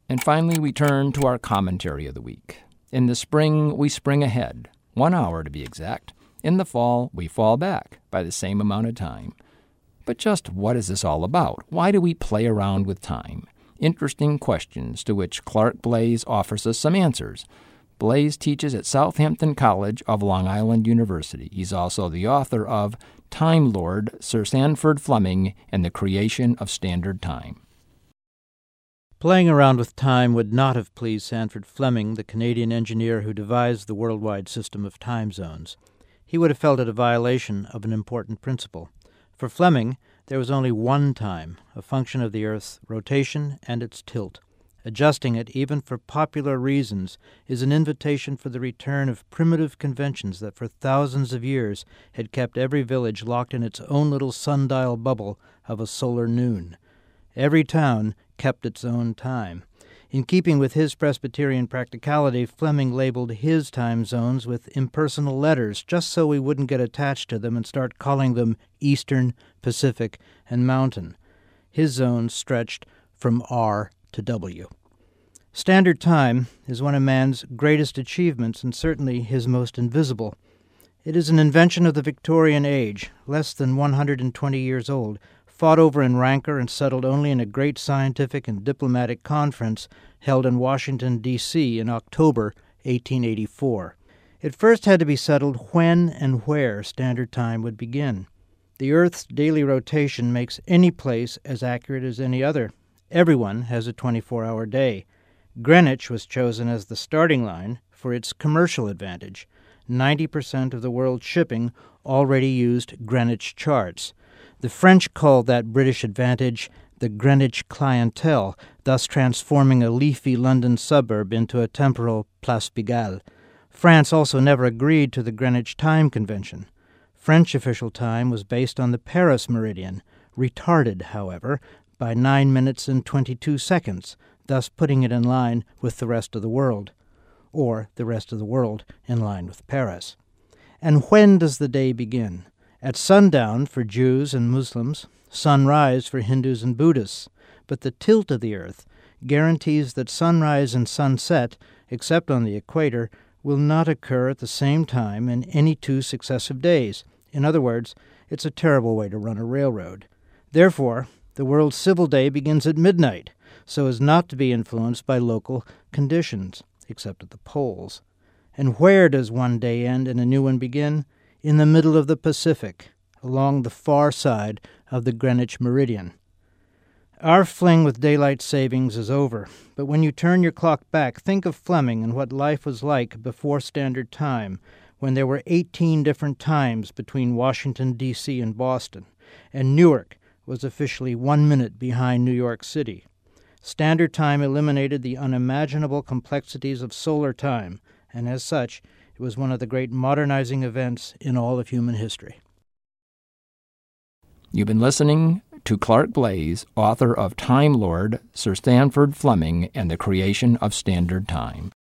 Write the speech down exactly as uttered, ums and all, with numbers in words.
And finally, we turn to our commentary of the week. In the spring, we spring ahead, one hour to be exact. In the fall, we fall back by the same amount of time. But just what is this all about? Why do we play around with time? Interesting questions to which Clark Blaze offers us some answers. Blaze teaches at Southampton College of Long Island University. He's also the author of Time Lord, Sir Sandford Fleming, and the Creation of Standard Time. Playing around with time would not have pleased Sandford Fleming, the Canadian engineer who devised the worldwide system of time zones. He would have felt it a violation of an important principle. For Fleming, there was only one time, a function of the Earth's rotation and its tilt. Adjusting it, even for popular reasons, is an invitation for the return of primitive conventions that for thousands of years had kept every village locked in its own little sundial bubble of a solar noon. Every town kept its own time. In keeping with his Presbyterian practicality, Fleming labeled his time zones with impersonal letters just so we wouldn't get attached to them and start calling them Eastern, Pacific, and Mountain. His zones stretched from R to W. Standard Time is one of man's greatest achievements and certainly his most invisible. It is an invention of the Victorian age, less than one hundred twenty years old, fought over in rancor and settled only in a great scientific and diplomatic conference held in Washington, D C in October eighteen eighty-four. It first had to be settled when and where Standard Time would begin. The Earth's daily rotation makes any place as accurate as any other. Everyone has a twenty-four hour day. Greenwich was chosen as the starting line for its commercial advantage. ninety percent of the world's shipping already used Greenwich charts. The French called that British advantage the Greenwich clientele, thus transforming a leafy London suburb into a temporal Place Pigalle. France also never agreed to the Greenwich Time Convention. French official time was based on the Paris meridian, retarded, however, by nine minutes and twenty-two seconds, thus putting it in line with the rest of the world, or the rest of the world in line with Paris. And when does the day begin? At sundown for Jews and Muslims, sunrise for Hindus and Buddhists, but the tilt of the Earth guarantees that sunrise and sunset, except on the equator, will not occur at the same time in any two successive days. In other words, it's a terrible way to run a railroad. Therefore, the world's civil day begins at midnight, so as not to be influenced by local conditions, except at the poles. And where does one day end and a new one begin? In the middle of the Pacific, along the far side of the Greenwich meridian. Our fling with daylight savings is over, but when you turn your clock back, think of Fleming and what life was like before Standard Time, when there were eighteen different times between Washington, D C and Boston, and Newark was officially one minute behind New York City. Standard Time eliminated the unimaginable complexities of solar time, and as such, it was one of the great modernizing events in all of human history. You've been listening to Clark Blaze, author of Time Lord, Sir Sandford Fleming, and the Creation of Standard Time.